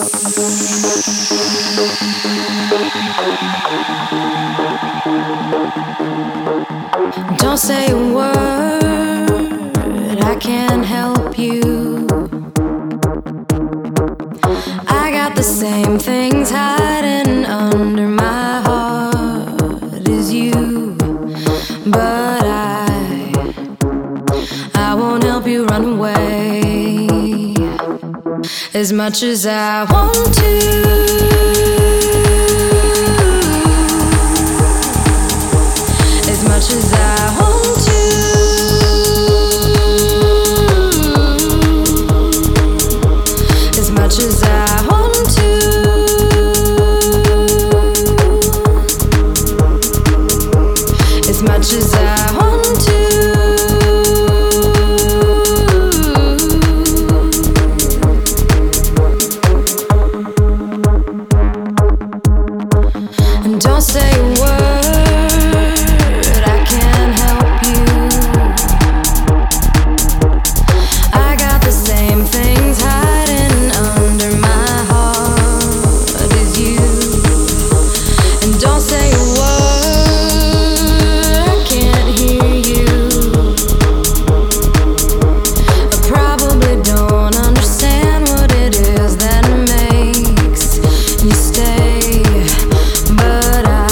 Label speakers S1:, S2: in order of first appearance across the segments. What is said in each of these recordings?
S1: Don't say a word, I can't help you. I got the same things hiding under my heart as you. But I won't help you run away as much as I want to. As much as I want to, as much as I want to, as much as I want to. And don't say a word, I can't help you. I got the same things hiding under my heart as you. And don't say a word, I can't hear you. I probably don't understand what it is that makes you stay. But I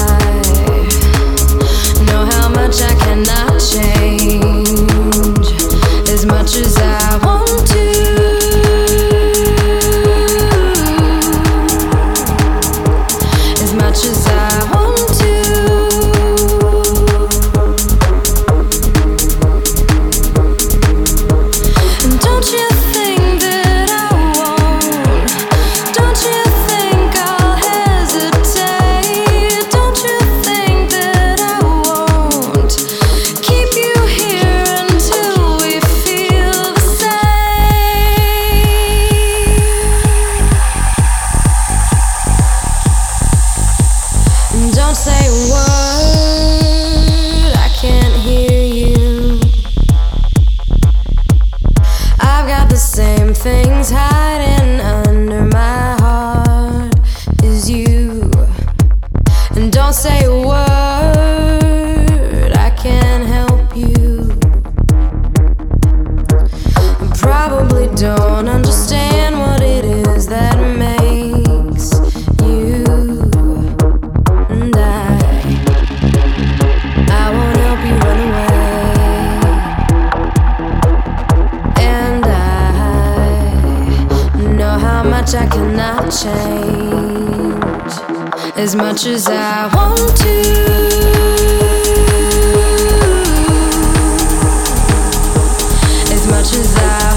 S1: know how much I cannot change as much as I want to. As much as I want to. And don't you think that I won't? Don't you think I'll hesitate? Don't you think that I won't keep you here until we feel the same? And don't say a word, I can't hear you. I've got the same things hiding under my heart as you. And don't say a word, I can't help you. I probably don't understand what it is that makes you. And I won't help you run away. And I know how much I cannot change as much as I want to. As much as I